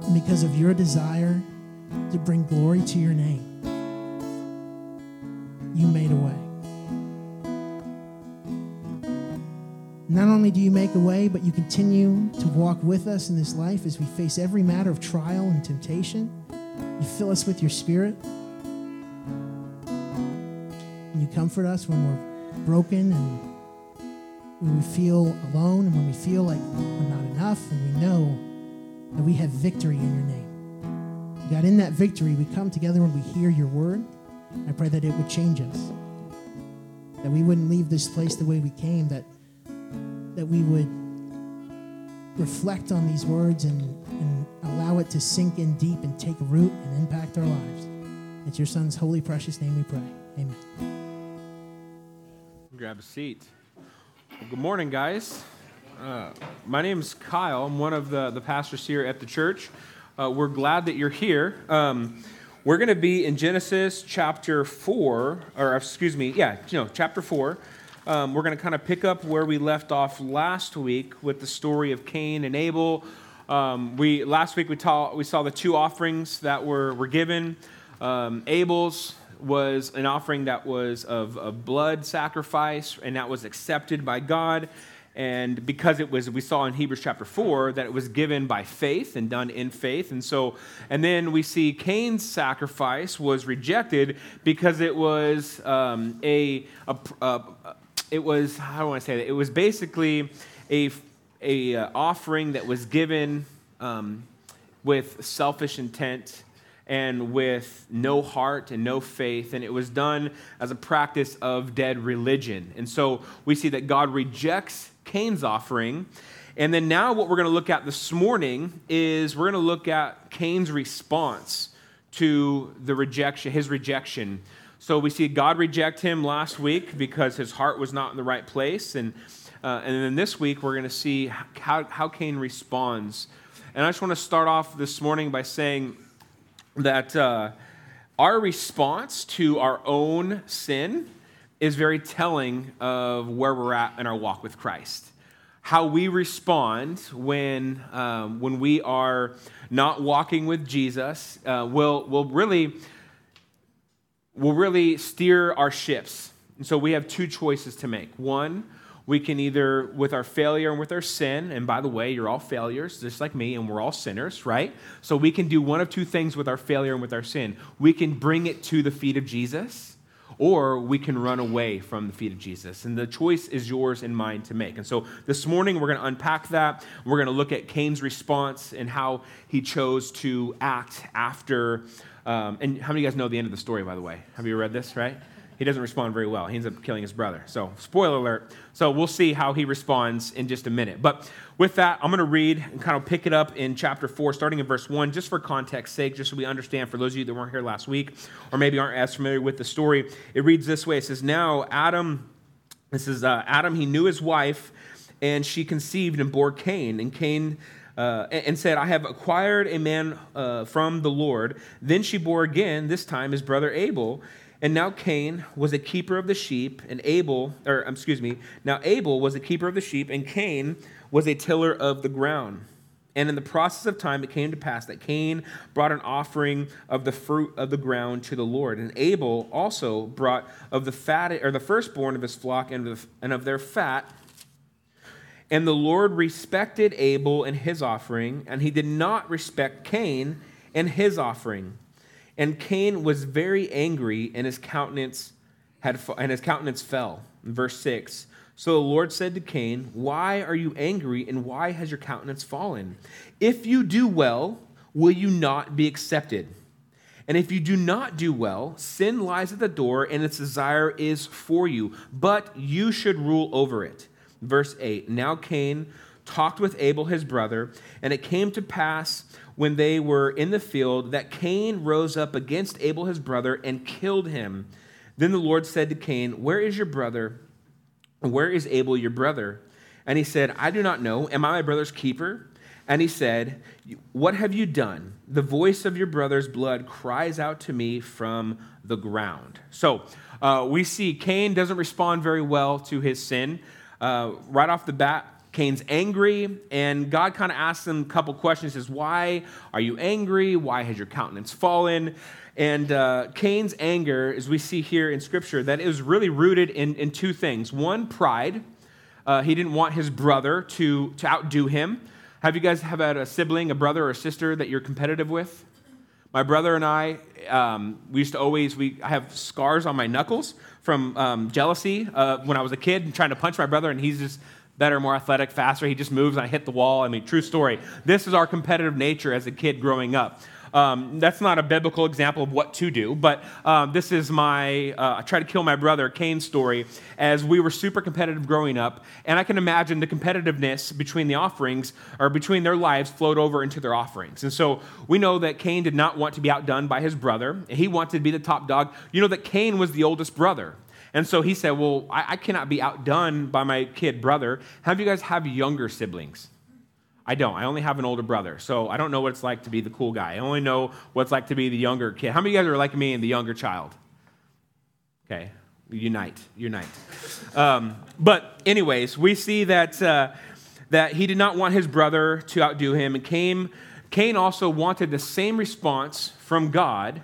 And because of your desire to bring glory to your name, you made a way. Not only do you make a way, but you continue to walk with us in this life as we face every matter of trial and temptation. You fill us with your Spirit. And you comfort us when we're broken and when we feel alone and when we feel like we're not enough, and we know that we have victory in your name. God, in that victory, we come together when we hear your word. I pray that it would change us, that we wouldn't leave this place the way we came, that we would reflect on these words and allow it to sink in deep and take root and impact our lives. It's your Son's holy, precious name we pray. Amen. Grab a seat. Well, good morning, guys. My name is Kyle. I'm one of the pastors here at the church. We're glad that you're here. We're going to be in Genesis chapter 4, chapter 4. We're going to kind of pick up where we left off last week with the story of Cain and Abel. Last week we saw the two offerings that were given. Abel's was an offering that was of blood sacrifice, and that was accepted by God. And because we saw in Hebrews chapter 4 that it was given by faith and done in faith. And then we see Cain's sacrifice was rejected because it was it was basically a offering that was given with selfish intent and with no heart and no faith, and it was done as a practice of dead religion. And so we see that God rejects Cain's offering. And then now what we're going to look at this morning is we're going to look at Cain's response to his rejection. So we see God reject him last week because his heart was not in the right place. And then this week we're going to see how Cain responds. And I just want to start off this morning by saying that our response to our own sin is very telling of where we're at in our walk with Christ. How we respond when we are not walking with Jesus will really steer our ships. And so we have two choices to make. One, we can either, with our failure and with our sin, and by the way, you're all failures, just like me, and we're all sinners, right? So we can do one of two things with our failure and with our sin. We can bring it to the feet of Jesus, or we can run away from the feet of Jesus. And the choice is yours and mine to make. And so this morning, we're going to unpack that. We're going to look at Cain's response and how he chose to act after. And how many of you guys know the end of the story, by the way? Have you read this, right? He doesn't respond very well. He ends up killing his brother. So, spoiler alert. So, we'll see how he responds in just a minute. But with that, I'm going to read and kind of pick it up in chapter 4, starting in verse 1, just for context's sake, just so we understand for those of you that weren't here last week or maybe aren't as familiar with the story. It reads this way. It says, Now Adam, he knew his wife, and she conceived and bore Cain. And Cain and said, I have acquired a man from the Lord. Then she bore again, this time his brother Abel. And now Cain was a keeper of the sheep, and Abel was a keeper of the sheep, and Cain was a tiller of the ground. And in the process of time, it came to pass that Cain brought an offering of the fruit of the ground to the Lord. And Abel also brought of the firstborn of his flock and of their fat. And the Lord respected Abel and his offering, and he did not respect Cain and his offering. And Cain was very angry, and his countenance fell. In verse 6, so the Lord said to Cain, Why are you angry, and why has your countenance fallen? If you do well, will you not be accepted? And if you do not do well, sin lies at the door, and its desire is for you, but you should rule over it. Verse 8, Now Cain talked with Abel his brother, and it came to pass when they were in the field that Cain rose up against Abel his brother and killed him. Then the Lord said to Cain, Where is your brother? Where is Abel your brother? And he said, I do not know. Am I my brother's keeper? And he said, What have you done? The voice of your brother's blood cries out to me from the ground. So we see Cain doesn't respond very well to his sin. Right off the bat, Cain's angry, and God kind of asks him a couple questions. He says, why are you angry? Why has your countenance fallen? And Cain's anger, as we see here in Scripture, that it was really rooted in two things. One, pride. He didn't want his brother to outdo him. Have you guys had a sibling, a brother or a sister that you're competitive with? My brother and I, I have scars on my knuckles from jealousy when I was a kid and trying to punch my brother, and he's just better, more athletic, faster. He just moves, and I hit the wall. I mean, true story. This is our competitive nature as a kid growing up. That's not a biblical example of what to do, but this is my I tried to kill my brother, Cain's story, as we were super competitive growing up, and I can imagine the competitiveness between the offerings, or between their lives, flowed over into their offerings. And so we know that Cain did not want to be outdone by his brother. He wanted to be the top dog. You know that Cain was the oldest brother. And so he said, well, I cannot be outdone by my kid brother. Have you guys have younger siblings? I don't. I only have an older brother, so I don't know what it's like to be the cool guy. I only know what it's like to be the younger kid. How many of you guys are like me and the younger child? Okay, unite. But anyways, we see that he did not want his brother to outdo him, and Cain also wanted the same response from God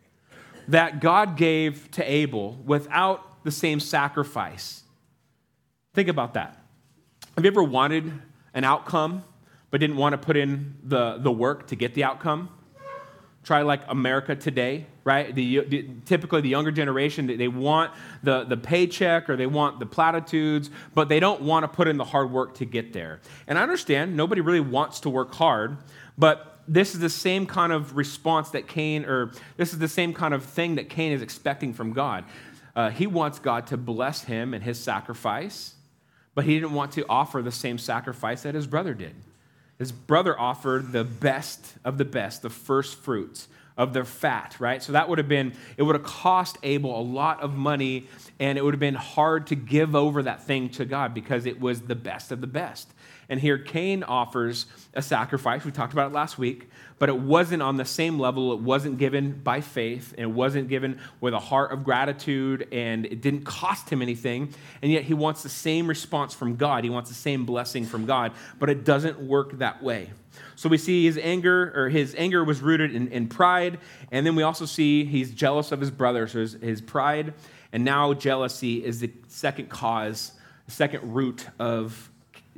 that God gave to Abel without the same sacrifice. Think about that. Have you ever wanted an outcome but didn't want to put in the work to get the outcome? Try like America today, right? Typically the younger generation, they want the paycheck or they want the platitudes, but they don't want to put in the hard work to get there. And I understand nobody really wants to work hard, but this is the same kind of response that this is the same kind of thing that Cain is expecting from God. He wants God to bless him and his sacrifice, but he didn't want to offer the same sacrifice that his brother did. His brother offered the best of the best, the first fruits of their fat, right? So it would have cost Abel a lot of money, and it would have been hard to give over that thing to God because it was the best of the best. And here Cain offers a sacrifice. We talked about it last week, but it wasn't on the same level. It wasn't given by faith, and it wasn't given with a heart of gratitude, and it didn't cost him anything. And yet he wants the same response from God. He wants the same blessing from God, but it doesn't work that way. So we see his anger was rooted in pride, and then we also see he's jealous of his brother. So his pride and now jealousy is the second cause, the second root of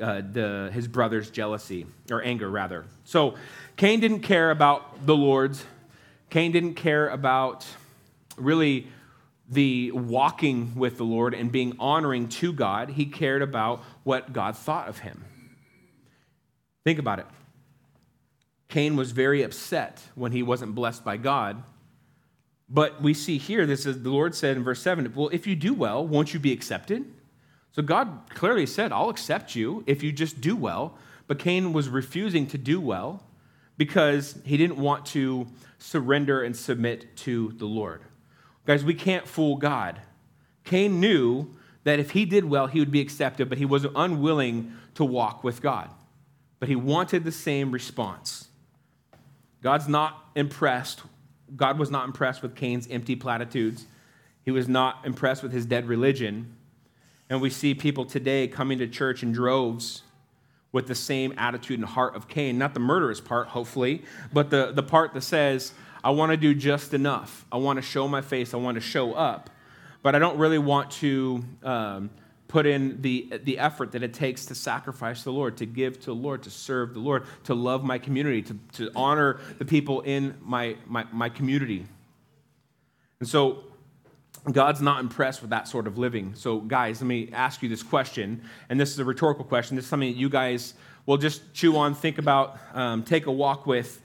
his brother's jealousy, or anger rather. So Cain didn't care about the Lord's. Cain didn't care about really the walking with the Lord and being honoring to God. He cared about what God thought of him. Think about it. Cain was very upset when he wasn't blessed by God. But we see here, the Lord said in verse 7, well, if you do well, won't you be accepted? So God clearly said, I'll accept you if you just do well. But Cain was refusing to do well because he didn't want to surrender and submit to the Lord. Guys, we can't fool God. Cain knew that if he did well, he would be accepted, but he was unwilling to walk with God. But he wanted the same response. God was not impressed with Cain's empty platitudes. He was not impressed with his dead religion. And we see people today coming to church in droves with the same attitude and heart of Cain. Not the murderous part, hopefully, but the part that says, I want to do just enough. I want to show my face. I want to show up. But I don't really want to put in the effort that it takes to sacrifice the Lord, to give to the Lord, to serve the Lord, to love my community, to honor the people in my community. And so God's not impressed with that sort of living. So guys, let me ask you this question, and this is a rhetorical question. This is something that you guys will just chew on, think about, take a walk with,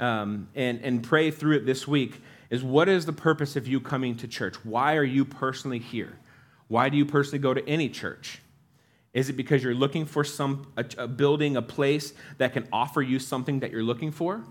and pray through it this week, is what is the purpose of you coming to church? Why are you personally here? Why do you personally go to any church? Is it because you're looking for a building, a place that can offer you something that you're looking for?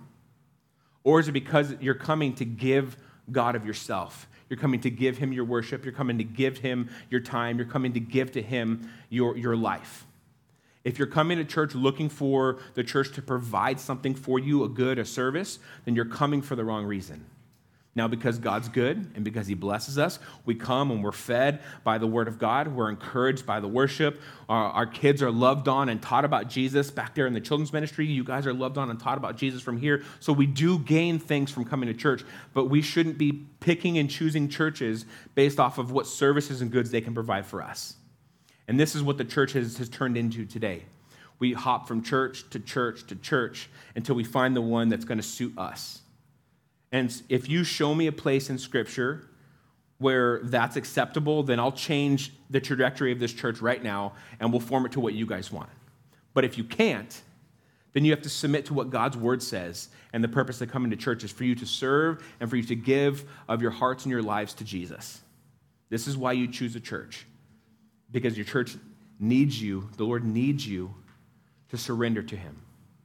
Or is it because you're coming to give God of yourself? You're coming to give him your worship. You're coming to give him your time. You're coming to give to him your life. If you're coming to church looking for the church to provide something for you, a good, a service, then you're coming for the wrong reason. Now, because God's good and because he blesses us, we come and we're fed by the word of God. We're encouraged by the worship. Our kids are loved on and taught about Jesus back there in the children's ministry. You guys are loved on and taught about Jesus from here. So we do gain things from coming to church, but we shouldn't be picking and choosing churches based off of what services and goods they can provide for us. And this is what the church has turned into today. We hop from church to church to church until we find the one that's going to suit us. And if you show me a place in Scripture where that's acceptable, then I'll change the trajectory of this church right now, and we'll form it to what you guys want. But if you can't, then you have to submit to what God's word says, and the purpose of coming to church is for you to serve and for you to give of your hearts and your lives to Jesus. This is why you choose a church, because your church needs you, the Lord needs you to surrender to him.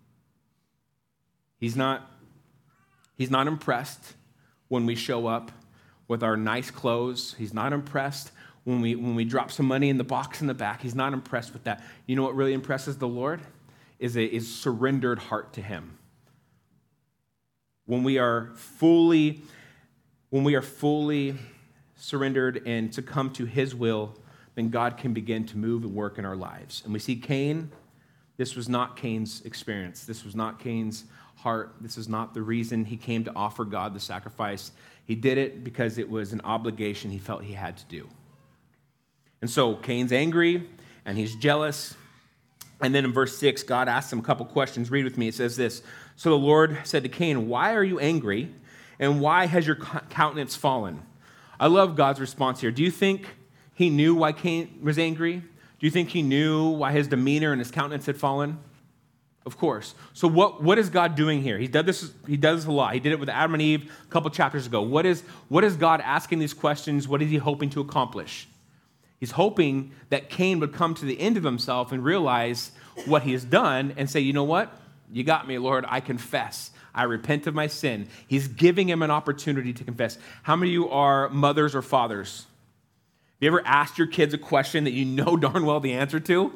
He's not impressed when we show up with our nice clothes. He's not impressed when we drop some money in the box in the back. He's not impressed with that. You know what really impresses the Lord? Is a surrendered heart to him. When we are fully surrendered and to come to his will, then God can begin to move and work in our lives. And we see Cain. This was not Cain's experience. This was not Cain's heart. This is not the reason he came to offer God the sacrifice. He did it because it was an obligation he felt he had to do. And so Cain's angry and he's jealous. And then in verse 6, God asks him a couple questions. Read with me. It says this: So the Lord said to Cain, "Why are you angry? And why has your countenance fallen?" I love God's response here. Do you think he knew why Cain was angry? Do you think he knew why his demeanor and his countenance had fallen? Of course. So what is God doing here? He does this a lot. He did it with Adam and Eve a couple chapters ago. What is God asking these questions? What is he hoping to accomplish? He's hoping that Cain would come to the end of himself and realize what he has done and say, you know what? You got me, Lord. I confess. I repent of my sin. He's giving him an opportunity to confess. How many of you are mothers or fathers? Have you ever asked your kids a question that you know darn well the answer to?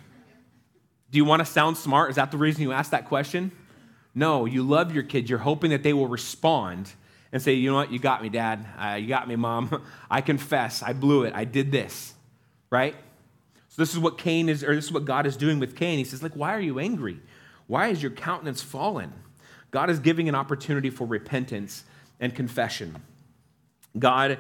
Do you want to sound smart? Is that the reason you asked that question? No, you love your kids. You're hoping that they will respond and say, you know what? You got me, Dad. You got me, Mom. I confess. I blew it. I did this, right? So this is what this is what God is doing with Cain. He says, why are you angry? Why is your countenance fallen? God is giving an opportunity for repentance and confession. God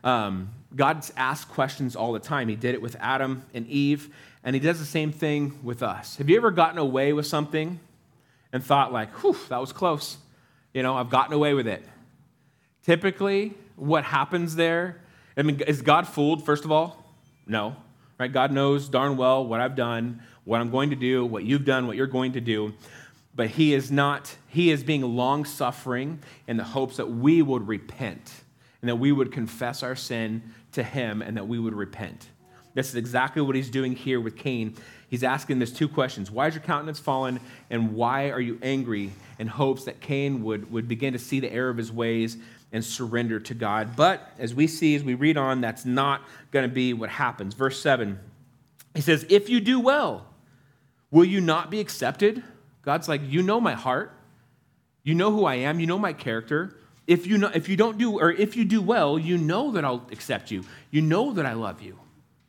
asks questions all the time. He did it with Adam and Eve, and he does the same thing with us. Have you ever gotten away with something and thought whew, that was close. I've gotten away with it. Typically, what happens there, is God fooled, first of all? No, right? God knows darn well what I've done, what I'm going to do, what you've done, what you're going to do. But he is being long-suffering in the hopes that we would repent and that we would confess our sin to him and that we would repent. This is exactly what he's doing here with Cain. He's asking this two questions. Why is your countenance fallen, and why are you angry? In hopes that Cain would begin to see the error of his ways and surrender to God. But as we read on, that's not going to be what happens. Verse 7, he says, if you do well, will you not be accepted? God's like, you know my heart. You know who I am. You know my character. If you do well, you know that I'll accept you. You know that I love you.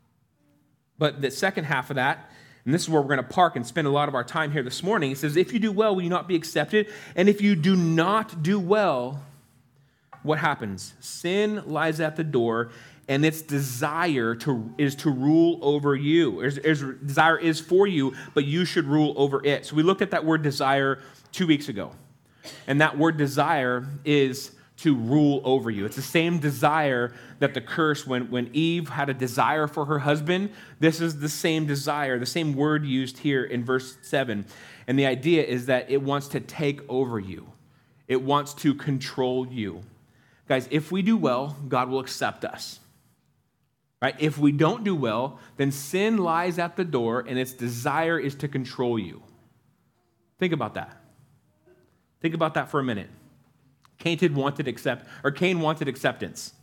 But the second half of that, and this is where we're going to park and spend a lot of our time here this morning, he says, if you do well, will you not be accepted? And if you do not do well, what happens? Sin lies at the door, and its desire is to rule over you. Desire is for you, but you should rule over it. So we looked at that word desire 2 weeks ago. And that word desire is to rule over you. It's the same desire that the curse, when Eve had a desire for her husband, this is the same desire, the same word used here in verse 7. And the idea is that it wants to take over you. It wants to control you. Guys, if we do well, God will accept us. Right? If we don't do well, then sin lies at the door and its desire is to control you. Think about that. Think about that for a minute. Cain wanted acceptance.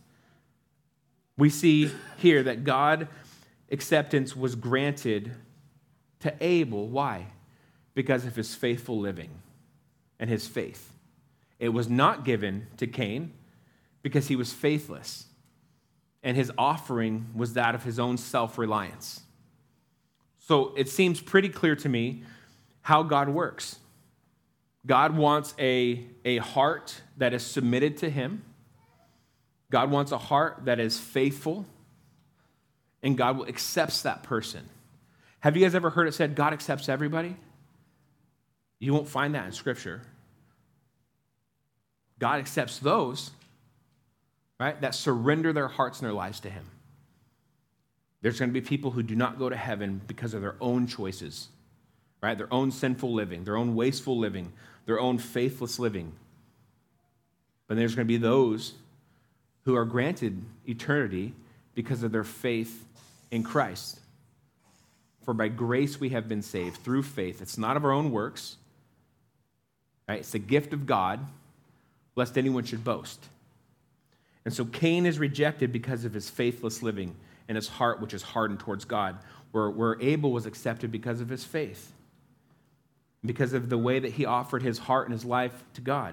We see here that God acceptance was granted to Abel. Why? Because of his faithful living and his faith. It was not given to Cain because he was faithless, and his offering was that of his own self-reliance. So it seems pretty clear to me how God works. God wants a heart that is submitted to him. God wants a heart that is faithful, and God accepts that person. Have you guys ever heard it said God accepts everybody? You won't find that in Scripture. God accepts those, right, that surrender their hearts and their lives to him. There's going to be people who do not go to heaven because of their own choices, right? Their own sinful living, their own wasteful living, their own faithless living. But there's going to be those who are granted eternity because of their faith in Christ. For by grace we have been saved through faith. It's not of our own works, right? It's a gift of God, lest anyone should boast. And so Cain is rejected because of his faithless living and his heart, which is hardened towards God, where Abel was accepted because of his faith, because of the way that he offered his heart and his life to God.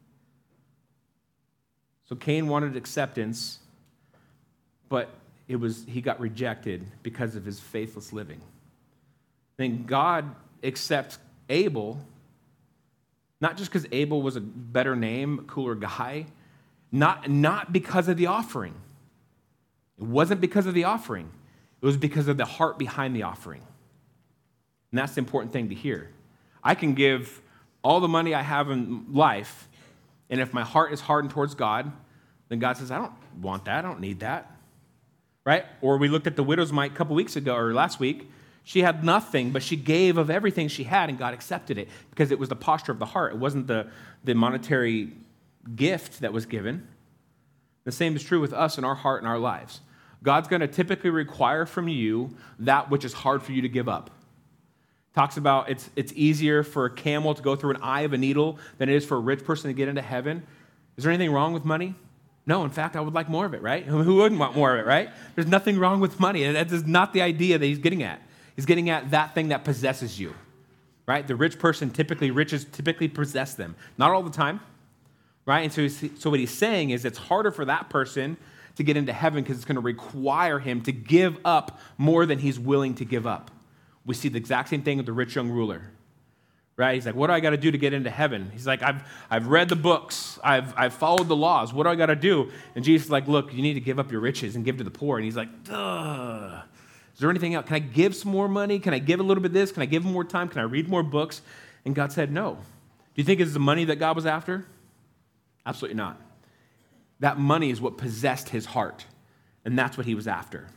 So Cain wanted acceptance, but he got rejected because of his faithless living. Then God accepts Abel, not just because Abel was a better name, a cooler guy, not because of the offering. It wasn't because of the offering. It was because of the heart behind the offering. And that's the important thing to hear. I can give all the money I have in life, and if my heart is hardened towards God, then God says, I don't want that. I don't need that. Right? Or we looked at the widow's mite a couple weeks ago, or last week. She had nothing, but she gave of everything she had, and God accepted it because it was the posture of the heart. It wasn't the monetary gift that was given. The same is true with us in our heart and our lives. God's going to typically require from you that which is hard for you to give up. Talks about it's easier for a camel to go through an eye of a needle than it is for a rich person to get into heaven. Is there anything wrong with money? No, in fact, I would like more of it, right? Who wouldn't want more of it, right? There's nothing wrong with money, and that is not the idea that he's getting at. He's getting at that thing that possesses you, right? The riches typically possess them. Not all the time, right? And so what he's saying is it's harder for that person to get into heaven because it's going to require him to give up more than he's willing to give up. We see the exact same thing with the rich young ruler, right? He's like, what do I got to do to get into heaven? He's like, I've read the books. I've followed the laws. What do I got to do? And Jesus is like, look, you need to give up your riches and give to the poor. And he's like, duh. Is there anything else? Can I give some more money? Can I give a little bit of this? Can I give more time? Can I read more books? And God said, no. Do you think it's the money that God was after? Absolutely not. That money is what possessed his heart, and that's what he was after.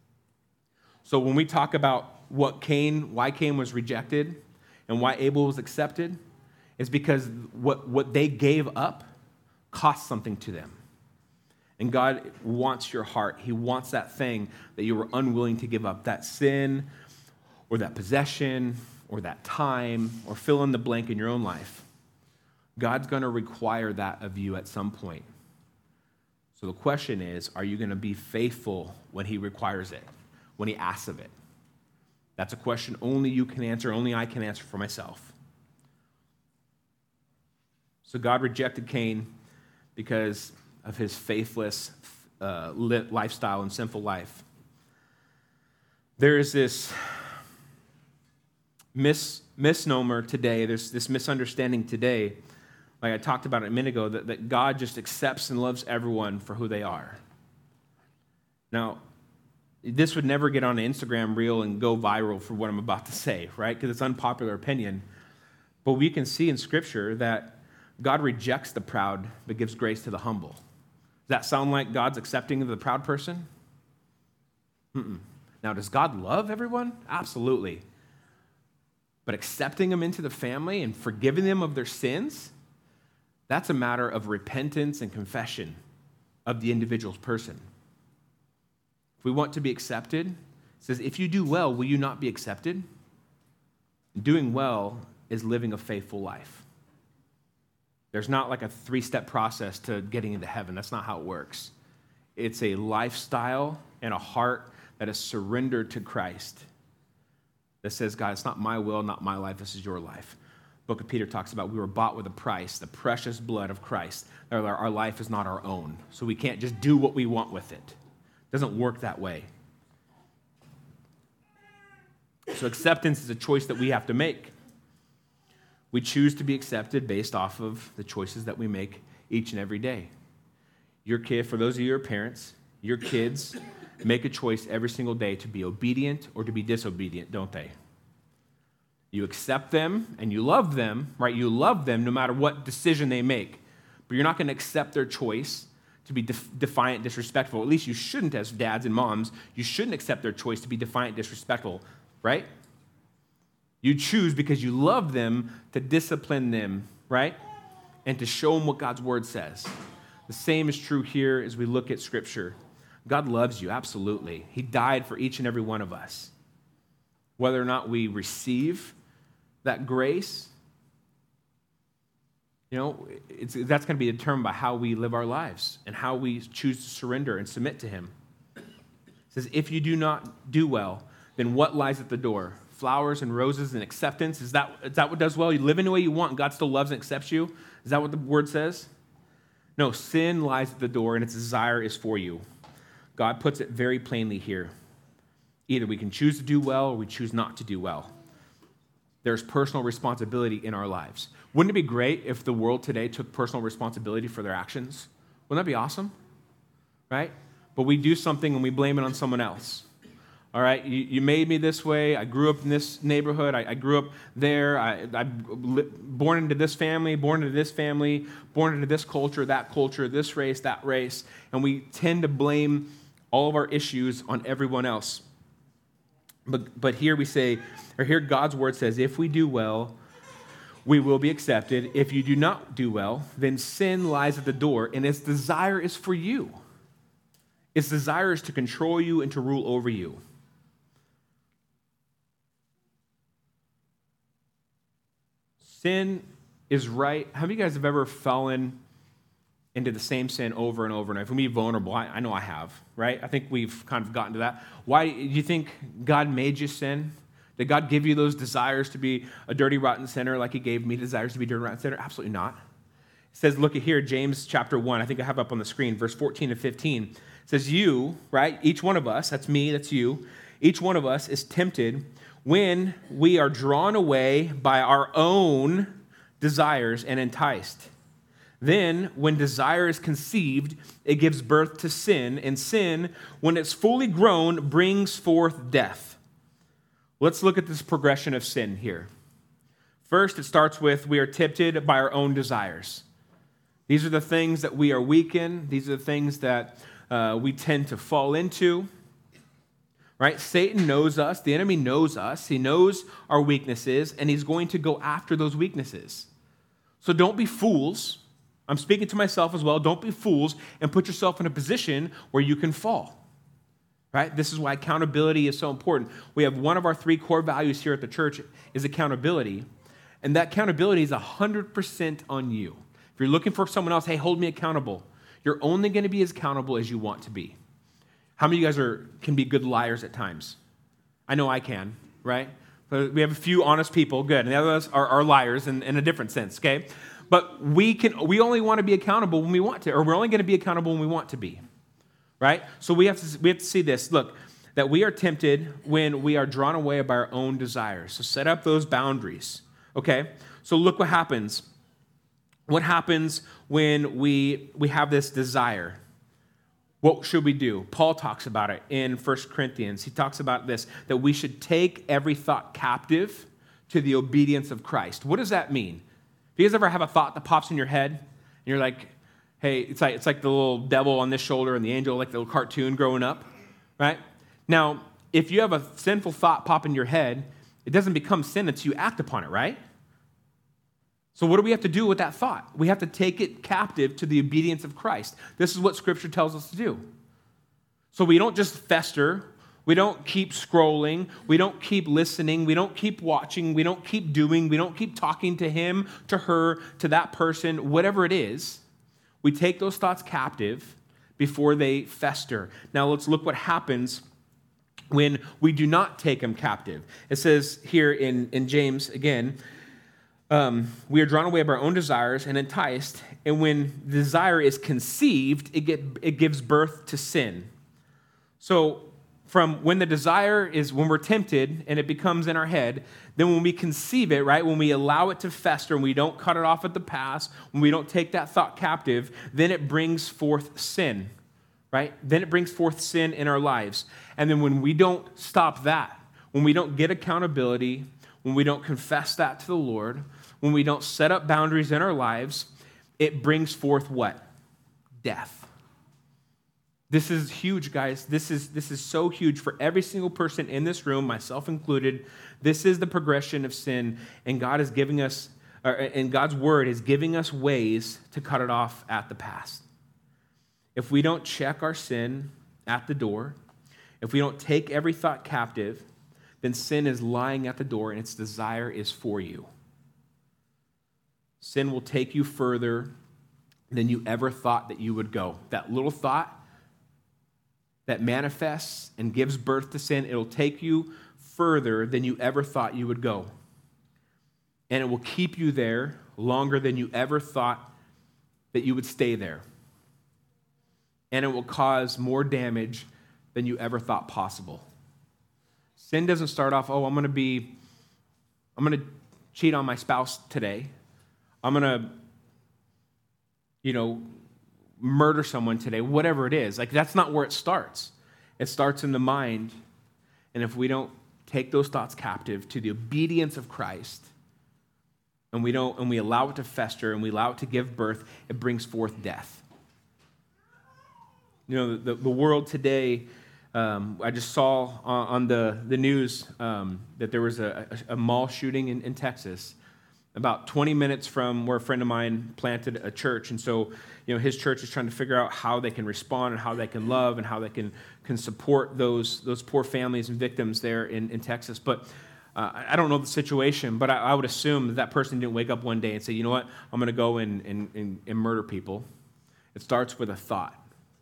So when we talk about why Cain was rejected and why Abel was accepted, is because what they gave up cost something to them. And God wants your heart. He wants that thing that you were unwilling to give up, that sin or that possession or that time or fill in the blank in your own life. God's going to require that of you at some point. So the question is, are you going to be faithful when he requires it, when he asks of it? That's a question only you can answer, only I can answer for myself. So God rejected Cain because of his faithless lifestyle and sinful life. There is this misnomer today, there's this misunderstanding today, like I talked about it a minute ago, that God just accepts and loves everyone for who they are. Now, this would never get on an Instagram reel and go viral for what I'm about to say, right? Because it's unpopular opinion. But we can see in Scripture that God rejects the proud but gives grace to the humble. Does that sound like God's accepting of the proud person? Now, does God love everyone? Absolutely. But accepting them into the family and forgiving them of their sins, that's a matter of repentance and confession of the individual's person. If we want to be accepted, it says, if you do well, will you not be accepted? Doing well is living a faithful life. There's not like a 3-step process to getting into heaven. That's not how it works. It's a lifestyle and a heart that is surrendered to Christ that says, God, it's not my will, not my life. This is your life. Book of Peter talks about we were bought with a price, the precious blood of Christ. Our life is not our own, so we can't just do what we want with it. It doesn't work that way. So acceptance is a choice that we have to make. We choose to be accepted based off of the choices that we make each and every day. Your kid, for those of you who are parents, your kids make a choice every single day to be obedient or to be disobedient, don't they? You accept them and you love them, right? You love them no matter what decision they make. But you're not going to accept their choice to be defiant, disrespectful. At least you shouldn't, as dads and moms. You shouldn't accept their choice to be defiant, disrespectful, right? You choose because you love them to discipline them, right? And to show them what God's word says. The same is true here as we look at Scripture. God loves you, absolutely. He died for each and every one of us. Whether or not we receive that grace, that's going to be determined by how we live our lives and how we choose to surrender and submit to him. It says, if you do not do well, then what lies at the door? Flowers and roses and acceptance? Is that what does well? You live in the way you want and God still loves and accepts you? Is that what the word says? No, sin lies at the door and its desire is for you. God puts it very plainly here. Either we can choose to do well or we choose not to do well. There's personal responsibility in our lives. Wouldn't it be great if the world today took personal responsibility for their actions? Wouldn't that be awesome? Right? But we do something and we blame it on someone else. All right, you made me this way. I grew up in this neighborhood. I grew up there. I'm born into this family, born into this family, born into this culture, this race, that race. And we tend to blame all of our issues on everyone else. But here we say, or here God's word says, if we do well, we will be accepted. If you do not do well, then sin lies at the door, and its desire is for you. Its desire is to control you and to rule over you. Sin is right. How many of you guys have ever fallen into the same sin over and over and over? If we be vulnerable, I know I have, right? I think we've kind of gotten to that. Why do you think God made you sin? Did God give you those desires to be a dirty, rotten sinner like he gave me desires to be a dirty, rotten sinner? Absolutely not. It says, look at here, James chapter 1. I think I have it up on the screen, verse 14 and 15. It says, you, right, each one of us, that's me, that's you, each one of us is tempted when we are drawn away by our own desires and enticed. Then, when desire is conceived, it gives birth to sin, and sin, when it's fully grown, brings forth death. Let's look at this progression of sin here. First, it starts with we are tempted by our own desires. These are the things that we are weak in. These are the things that we tend to fall into. Right? Satan knows us. The enemy knows us. He knows our weaknesses, and he's going to go after those weaknesses. So don't be fools. I'm speaking to myself as well. Don't be fools and put yourself in a position where you can fall. Right? This is why accountability is so important. We have one of our 3 core values here at the church is accountability, and that accountability is 100% on you. If you're looking for someone else, hey, hold me accountable. You're only going to be as accountable as you want to be. How many of you guys can be good liars at times? I know I can, right? But we have a few honest people, good. And the others are liars in a different sense, okay? But we only want to be accountable when we want to, or we're only going to be accountable when we want to be, right? So we have to see this. Look, that we are tempted when we are drawn away by our own desires. So set up those boundaries, okay? So look what happens. What happens when we have this desire? What should we do? Paul talks about it in 1 Corinthians. He talks about this, that we should take every thought captive to the obedience of Christ. What does that mean? Do you guys ever have a thought that pops in your head, and you're like, hey, it's like the little devil on this shoulder and the angel, like the little cartoon growing up, right? Now, if you have a sinful thought pop in your head, it doesn't become sin until you act upon it, right? So what do we have to do with that thought? We have to take it captive to the obedience of Christ. This is what Scripture tells us to do. So we don't just fester. We don't keep scrolling. We don't keep listening. We don't keep watching. We don't keep doing. We don't keep talking to him, to her, to that person, whatever it is. We take those thoughts captive before they fester. Now let's look what happens when we do not take them captive. It says here in James, again, we are drawn away by our own desires and enticed, and when desire is conceived, it gives birth to sin. So from when the desire is, when we're tempted and it becomes in our head, then when we conceive it, right, when we allow it to fester and we don't cut it off at the pass, when we don't take that thought captive, then it brings forth sin, right? Then it brings forth sin in our lives. And then when we don't stop that, when we don't get accountability, when we don't confess that to the Lord, when we don't set up boundaries in our lives, it brings forth what? Death. This is huge, guys. This is so huge for every single person in this room, myself included. This is the progression of sin, and God is giving us, and God's word is giving us ways to cut it off at the pass. If we don't check our sin at the door, if we don't take every thought captive, then sin is lying at the door, and its desire is for you. Sin will take you further than you ever thought that you would go. That little thought that manifests and gives birth to sin, it'll take you further than you ever thought you would go. And it will keep you there longer than you ever thought that you would stay there. And it will cause more damage than you ever thought possible. Sin doesn't start off, I'm going to cheat on my spouse today. I'm going to, murder someone today, whatever it is. Like, that's not where it starts. It starts in the mind. And if we don't take those thoughts captive to the obedience of Christ, and we allow it to fester and we allow it to give birth, it brings forth death. The world today, I just saw on the news that there was a mall shooting in Texas, about 20 minutes from where a friend of mine planted a church. And so, his church is trying to figure out how they can respond and how they can love and how they can support those poor families and victims there in Texas. But I don't know the situation, but I would assume that person didn't wake up one day and say, you know what, I'm going to go and murder people. It starts with a thought.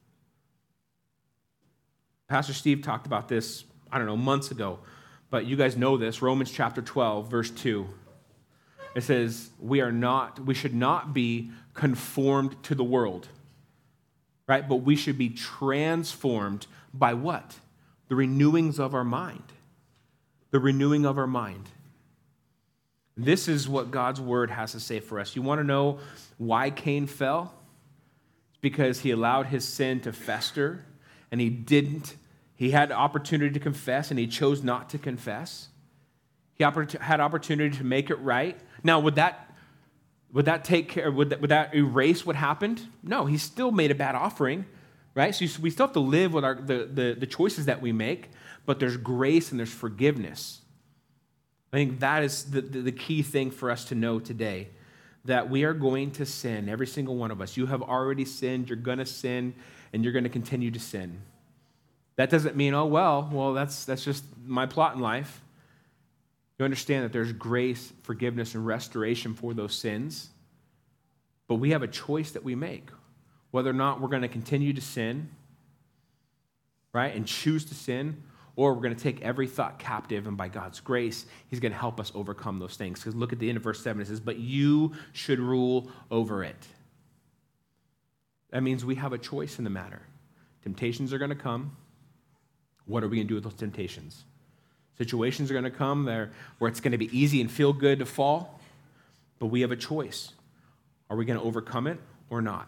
Pastor Steve talked about this, months ago, but you guys know this, Romans chapter 12, verse 2. It says, we should not be conformed to the world, right? But we should be transformed by what? The renewings of our mind. The renewing of our mind. This is what God's word has to say for us. You want to know why Cain fell? It's because he allowed his sin to fester, and he had the opportunity to confess, and he chose not to confess. He had opportunity to make it right. Now, would that take care? Would that erase what happened? No, he still made a bad offering, right? So we still have to live with the choices that we make, but there's grace and there's forgiveness. I think that is the key thing for us to know today, that we are going to sin, every single one of us. You have already sinned, you're going to sin, and you're going to continue to sin. That doesn't mean, that's just my plot in life. You understand that there's grace, forgiveness, and restoration for those sins. But we have a choice that we make, whether or not we're going to continue to sin, right, and choose to sin, or we're going to take every thought captive, and by God's grace, he's going to help us overcome those things. Because look at the end of verse 7. It says, but you should rule over it. That means we have a choice in the matter. Temptations are going to come. What are we going to do with those temptations? Situations are going to come there where it's going to be easy and feel good to fall, but we have a choice. Are we going to overcome it or not?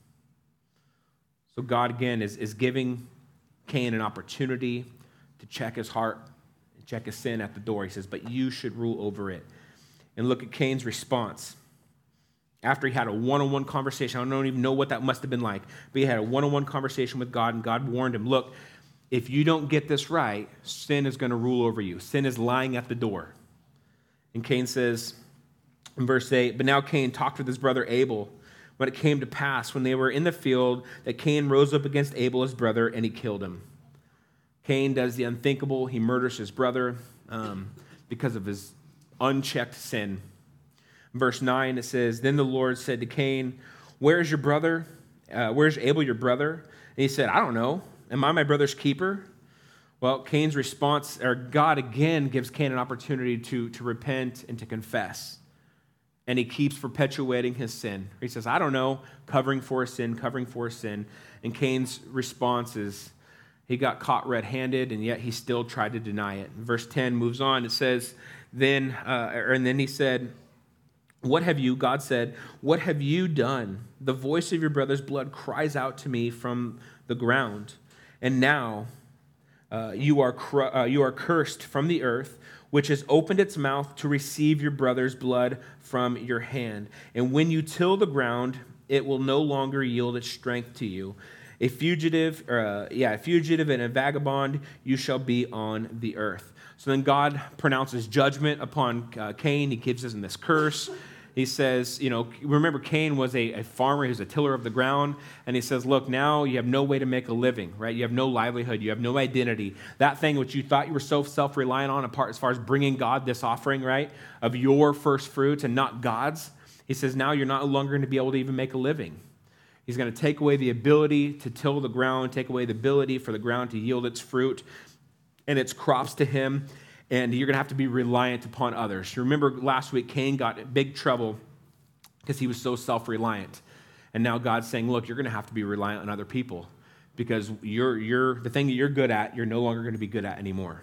So God, again, is giving Cain an opportunity to check his heart, check his sin at the door. He says, but you should rule over it. And look at Cain's response. After he had a one-on-one conversation, I don't even know what that must have been like, but he had a one-on-one conversation with God, and God warned him, look, if you don't get this right, sin is going to rule over you. Sin is lying at the door. And Cain says in verse 8, but now Cain talked with his brother Abel. When it came to pass, when they were in the field, that Cain rose up against Abel, his brother, and he killed him. Cain does the unthinkable. He murders his brother because of his unchecked sin. In verse 9, it says, then the Lord said to Cain, where is your brother? Where's Abel, your brother? And he said, I don't know. Am I my brother's keeper? Well, Cain's response, or God again gives Cain an opportunity to repent and to confess. and he keeps perpetuating his sin. He says, I don't know, covering for his sin. And Cain's response is, he got caught red-handed, and yet he still tried to deny it. Verse 10 moves on. It says, then he said, God said, what have you done? The voice of your brother's blood cries out to me from the ground. And now you are cursed from the earth, which has opened its mouth to receive your brother's blood from your hand. And when you till the ground, it will no longer yield its strength to you. A fugitive and a vagabond, you shall be on the earth. So then God pronounces judgment upon Cain. He gives him this curse. He says, remember Cain was a farmer. He was a tiller of the ground. And he says, look, now you have no way to make a living, right? You have no livelihood. You have no identity. That thing which you thought you were so self-reliant on apart as far as bringing God this offering, right, of your first fruits and not God's. He says, now you're not longer going to be able to even make a living. He's going to take away the ability to till the ground, take away the ability for the ground to yield its fruit and its crops to him, and you're going to have to be reliant upon others. You remember last week, Cain got in big trouble because he was so self-reliant. And now God's saying, look, you're going to have to be reliant on other people because the thing that you're good at, you're no longer going to be good at anymore.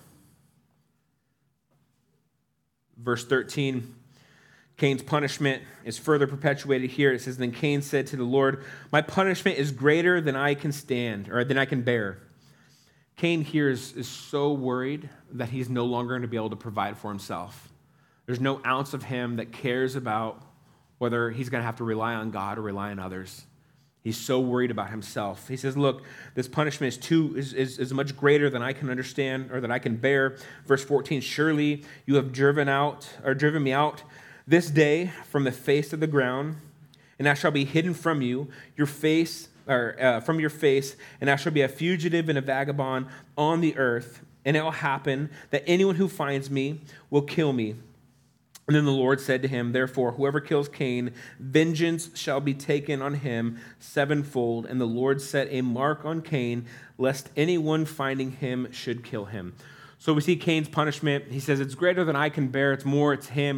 Verse 13, Cain's punishment is further perpetuated here. It says, then Cain said to the Lord, my punishment is greater than I can stand, or than I can bear. Cain here is so worried that he's no longer going to be able to provide for himself. There's no ounce of him that cares about whether he's going to have to rely on God or rely on others. He's so worried about himself. He says, look, this punishment is much greater than I can understand or that I can bear. Verse 14, surely you have driven me out this day from the face of the ground, and I shall be hidden from you, from your face, and I shall be a fugitive and a vagabond on the earth. And it will happen that anyone who finds me will kill me. And then the Lord said to him, therefore, whoever kills Cain, vengeance shall be taken on him sevenfold. And the Lord set a mark on Cain, lest anyone finding him should kill him. So we see Cain's punishment. He says, it's greater than I can bear. It's more. It's him.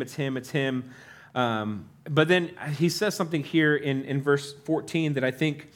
But then he says something here in verse 14 that I think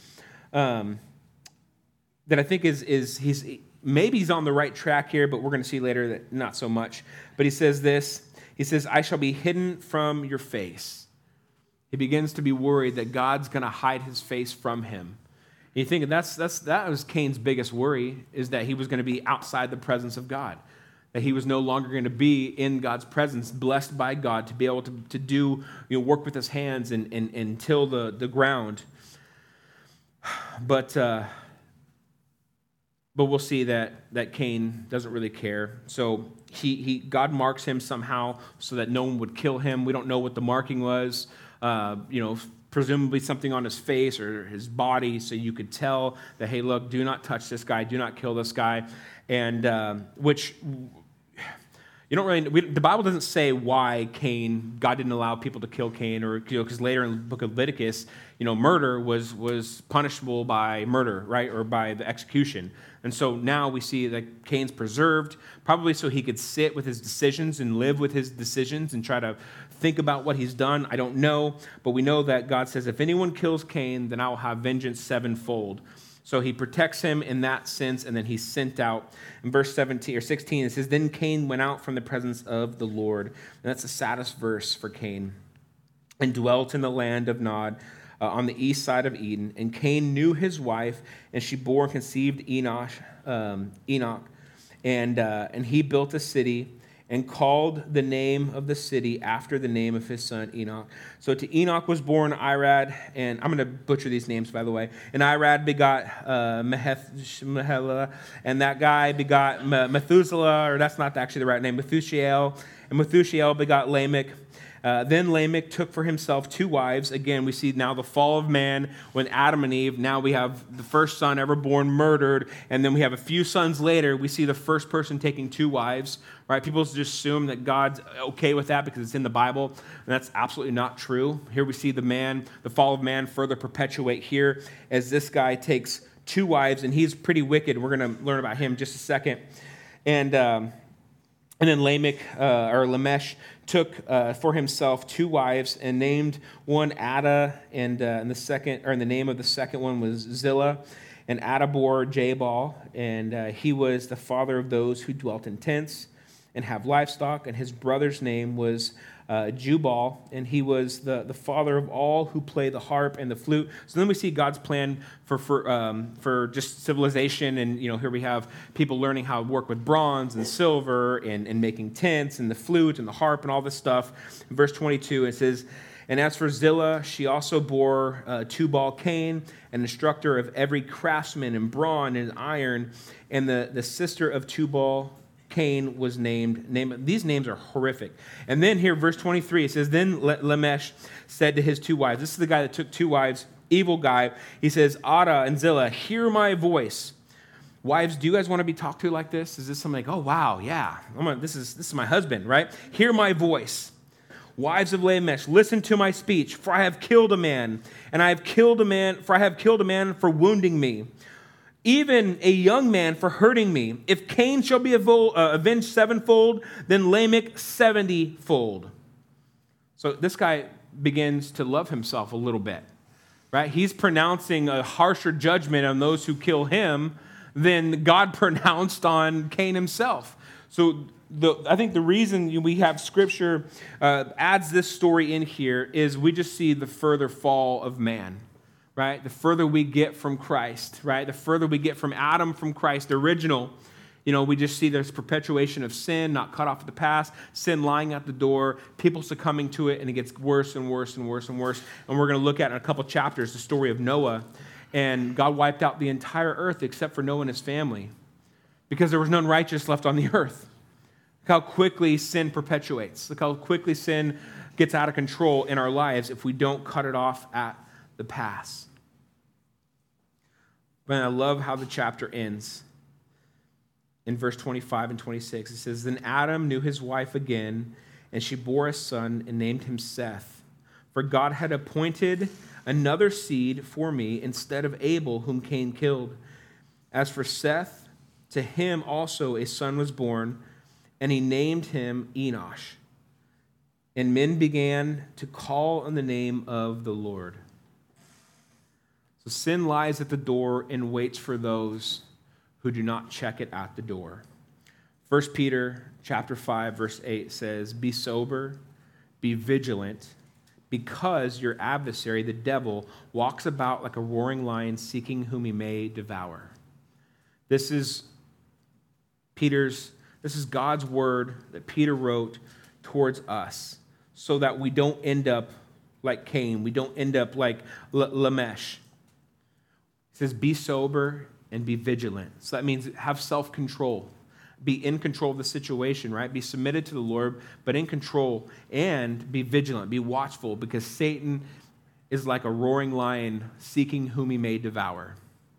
is maybe he's on the right track here, but we're going to see later that not so much. But he says this. He says, I shall be hidden from your face. He begins to be worried that God's going to hide his face from him. You think that was Cain's biggest worry, is that he was going to be outside the presence of God, that he was no longer going to be in God's presence, blessed by God, to be able to do, work with his hands and till the ground. But we'll see that Cain doesn't really care. So God marks him somehow so that no one would kill him. We don't know what the marking was. Presumably something on his face or his body, so you could tell that, hey, look, do not touch this guy, do not kill this guy, and which you don't really. The Bible doesn't say why God didn't allow people to kill Cain, or because later in the book of Leviticus, murder was punishable by murder, right, or by the execution. And so now we see that Cain's preserved, probably so he could sit with his decisions and live with his decisions and try to think about what he's done. I don't know, but we know that God says, if anyone kills Cain, then I will have vengeance sevenfold. So he protects him in that sense, and then he's sent out. In verse 17 or 16, it says, then Cain went out from the presence of the Lord. And that's the saddest verse for Cain. And dwelt in the land of Nod, on the east side of Eden. And Cain knew his wife, and she bore and conceived Enoch. And he built a city and called the name of the city after the name of his son Enoch. So to Enoch was born Irad, and I'm going to butcher these names, by the way. And Irad begot Mehelah, and that guy begot Methuselah, or that's not actually the right name, Methushael. And Methushael begot Lamech. Then Lamech took for himself 2 wives. Again, we see now the fall of man when Adam and Eve, now we have the first son ever born murdered, and then we have a few sons later, we see the first person taking 2 wives, right? People just assume that God's okay with that because it's in the Bible, and that's absolutely not true. Here we see the fall of man further perpetuate here as this guy takes 2 wives, and he's pretty wicked. We're going to learn about him in just a second. And And then Lamech took for himself 2 wives and named one Ada, and the name of the second one was Zillah, and Ada bore Jabal, and he was the father of those who dwelt in tents and have livestock, and his brother's name was Jubal, and he was the father of all who play the harp and the flute. So then we see God's plan for just civilization, and here we have people learning how to work with bronze and silver and making tents and the flute and the harp and all this stuff. In verse 22, it says, "And as for Zillah, she also bore Tubal-Cain, an instructor of every craftsman in bronze and iron, and the sister of Tubal-Cain was named. These names are horrific." And then here, verse 23, it says, "Then Lamech said to his 2 wives," this is the guy that took 2 wives, evil guy. He says, "Ada and Zillah, hear my voice." Wives, do you guys want to be talked to like this? Is this something like, oh, wow, yeah, this is my husband, right? "Hear my voice. Wives of Lamech, listen to my speech, for I have killed a man, and I have killed a man for wounding me, even a young man for hurting me. If Cain shall be avenged 7-fold, then Lamech 70-fold. So this guy begins to love himself a little bit, right? He's pronouncing a harsher judgment on those who kill him than God pronounced on Cain himself. So I think the reason we have Scripture adds this story in here is we just see the further fall of man, right? The further we get from Christ, right? The further we get from Adam, from Christ, the original, we just see there's perpetuation of sin, not cut off at the past, sin lying at the door, people succumbing to it, and it gets worse and worse and worse and worse. And we're going to look at in a couple chapters the story of Noah, and God wiped out the entire earth except for Noah and his family because there was none righteous left on the earth. Look how quickly sin perpetuates. Look how quickly sin gets out of control in our lives if we don't cut it off at the pass. But I love how the chapter ends. In verse 25 and 26, it says, "Then Adam knew his wife again, and she bore a son and named him Seth. For God had appointed another seed for me instead of Abel, whom Cain killed. As for Seth, to him also a son was born, and he named him Enosh. And men began to call on the name of the Lord." So sin lies at the door and waits for those who do not check it at the door. 1 Peter chapter 5, verse 8 says, "Be sober, be vigilant, because your adversary, the devil, walks about like a roaring lion, seeking whom he may devour." This is God's word that Peter wrote towards us so that we don't end up like Cain. We don't end up like Lamech. He says, be sober and be vigilant. So that means have self-control. Be in control of the situation, right? Be submitted to the Lord, but in control, and be vigilant, be watchful, because Satan is like a roaring lion seeking whom he may devour.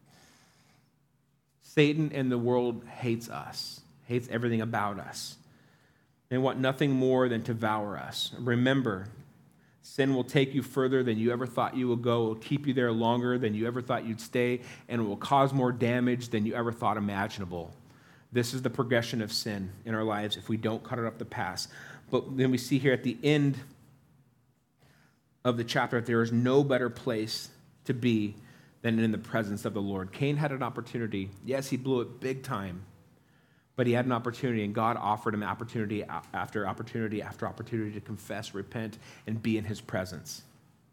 Satan and the world hates us, hates everything about us. They want nothing more than to devour us. Remember, sin will take you further than you ever thought you would go. It will keep you there longer than you ever thought you'd stay, and it will cause more damage than you ever thought imaginable. This is the progression of sin in our lives if we don't cut it up the pass. But then we see here at the end of the chapter that there is no better place to be than in the presence of the Lord. Cain had an opportunity. Yes, he blew it big time, but he had an opportunity, and God offered him opportunity after opportunity after opportunity to confess, repent, and be in his presence.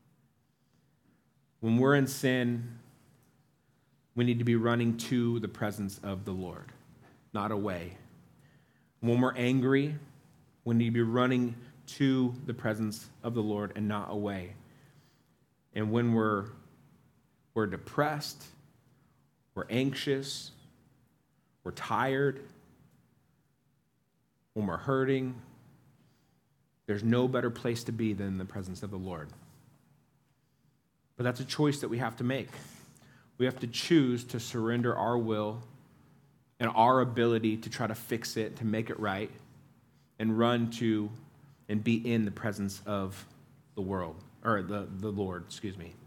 When we're in sin, we need to be running to the presence of the Lord, not away. When we're angry, we need to be running to the presence of the Lord and not away. And when we're depressed, we're anxious, we're tired, when we're hurting, there's no better place to be than in the presence of the Lord. But that's a choice that we have to make. We have to choose to surrender our will and our ability to try to fix it, to make it right, and run to and be in the presence of the world, or the Lord, excuse me.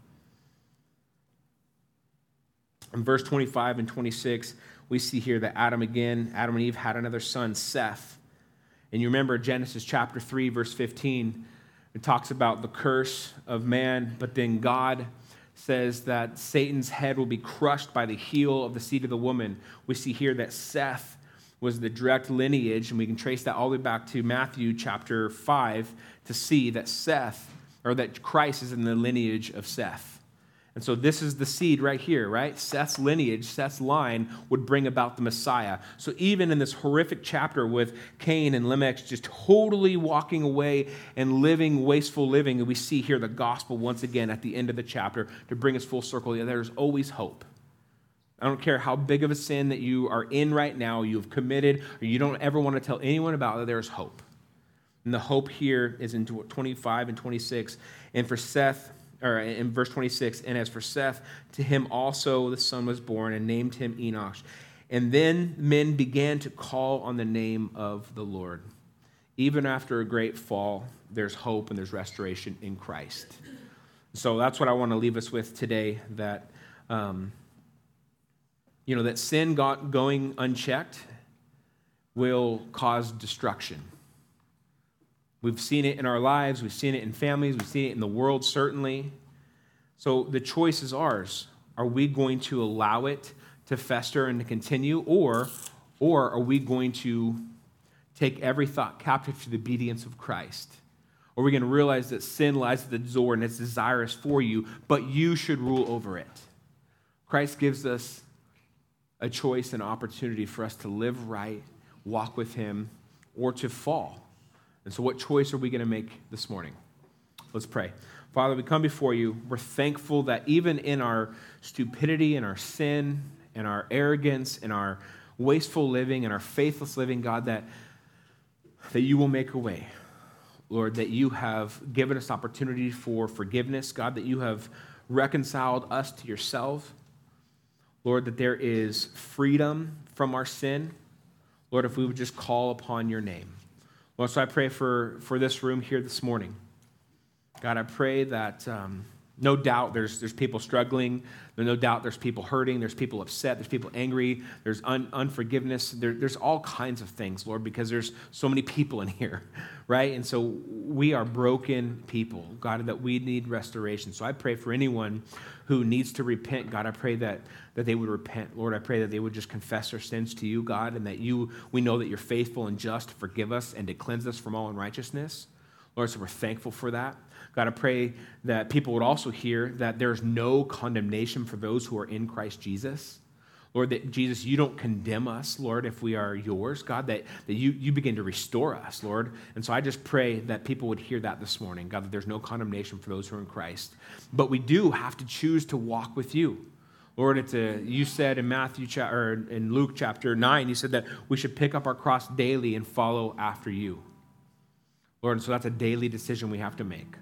In verse 25 and 26, we see here that Adam and Eve had another son, Seth. And you remember Genesis chapter 3, verse 15, it talks about the curse of man, but then God says that Satan's head will be crushed by the heel of the seed of the woman. We see here that Seth was the direct lineage, and we can trace that all the way back to Matthew chapter 5 to see that that Christ is in the lineage of Seth. And so this is the seed right here, right? Seth's lineage, Seth's line would bring about the Messiah. So even in this horrific chapter with Cain and Lamech just totally walking away and living wasteful living, and we see here the gospel once again at the end of the chapter to bring us full circle. There's always hope. I don't care how big of a sin that you are in right now, you've committed, or you don't ever want to tell anyone about it, there's hope. And the hope here is in 25 and 26. And for Seth, or in verse 26, and as for Seth, to him also the son was born and named him Enosh. And then men began to call on the name of the Lord. Even after a great fall, there's hope and there's restoration in Christ. So that's what I want to leave us with today, that, that sin going unchecked will cause destruction. We've seen it in our lives. We've seen it in families. We've seen it in the world, certainly. So the choice is ours. Are we going to allow it to fester and to continue, or are we going to take every thought captive to the obedience of Christ? Or are we going to realize that sin lies at the door and it's desirous for you, but you should rule over it? Christ gives us a choice and opportunity for us to live right, walk with him, or to fall. And so what choice are we going to make this morning? Let's pray. Father, we come before you. We're thankful that even in our stupidity and our sin and our arrogance and our wasteful living and our faithless living, God, that you will make a way. Lord, that you have given us opportunity for forgiveness. God, that you have reconciled us to yourself. Lord, that there is freedom from our sin. Lord, if we would just call upon your name. Lord, so I pray for this room here this morning. God, I pray that no doubt there's people struggling. There's no doubt there's people hurting. There's people upset. There's people angry. There's unforgiveness. There's all kinds of things, Lord, because there's so many people in here, right? And so we are broken people, God, that we need restoration. So I pray for anyone who needs to repent, God, I pray that they would repent. Lord, I pray that they would just confess their sins to you, God, and that we know that you're faithful and just to forgive us and to cleanse us from all unrighteousness. Lord, so we're thankful for that. God, I pray that people would also hear that there's no condemnation for those who are in Christ Jesus. Lord, that Jesus, you don't condemn us, Lord, if we are yours. God, that you begin to restore us, Lord. And so I just pray that people would hear that this morning, God, that there's no condemnation for those who are in Christ. But we do have to choose to walk with you. Lord, you said in Luke chapter 9, you said that we should pick up our cross daily and follow after you. Lord, and so that's a daily decision we have to make.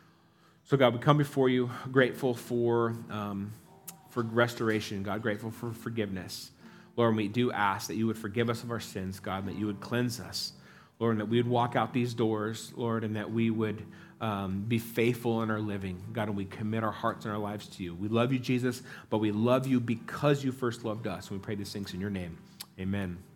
So God, we come before you grateful for restoration, God, grateful for forgiveness. Lord, and we do ask that you would forgive us of our sins, God, and that you would cleanse us, Lord, and that we would walk out these doors, Lord, and that we would be faithful in our living, God, and we commit our hearts and our lives to you. We love you, Jesus, but we love you because you first loved us, and we pray these things in your name. Amen.